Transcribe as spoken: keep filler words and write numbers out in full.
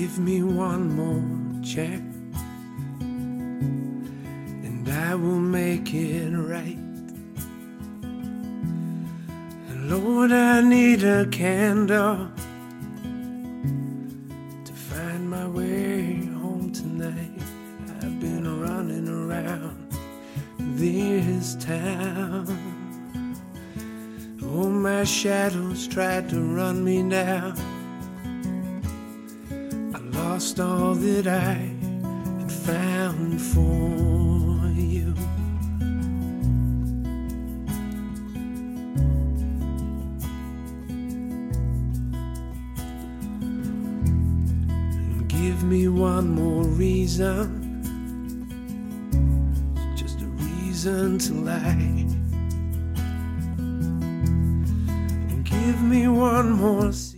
Give me one more check, and I will make it right. And Lord, I need a candle to find my way home tonight. I've been running around this town. Oh, my shadows tried to run me down. I lost all that I had found for you. And give me one more reason, just a reason to lie. Give me one more